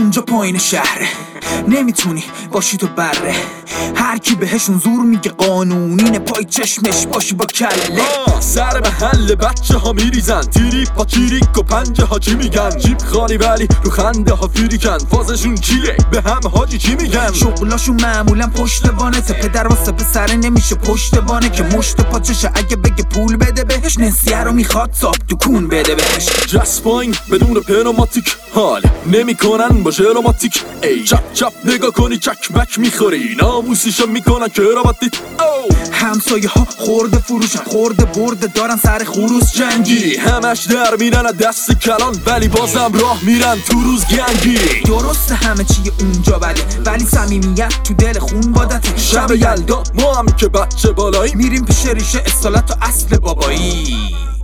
اونجا پایین شهره، نمیتونی باشی تو بره. هر کی بهشون زور میگه قانونین، پای چشمش باشی با کله. سر محل بچه ها میریزن، تیریک با کیریک و پنجه ها چی میگن؟ جیب خالی ولی رو خنده ها فیریکن، فازشون چیه؟ به هم حاجی چی میگن؟ شغلاشون معمولا پشتوانه، پدر واسه پسره نمیشه پشتوانه که مشت پاچشه. اگه بگه پول بده بهش، نسیه رو میخواد صاحب دکون بده بهش. جسپاین بدون پنوماتیک حال نمیکنن با ژلوماتیک. ای چپ چپ نگاه کنی چکمک میخوری، ناموسیشو میکنن کراواتیت. همسایه ها خورده فروشن، خورده برده دارن سر خروس جنگی. همش در میرن دست کلان ولی بازم راه میرن تو روز گنگی. درسته همه چیه اونجا بده ولی صمیمیت تو دل خون بادته. شب یلدا ما هم که بچه بالایی، میریم پیش ریشه اصالت و اصل بابایی.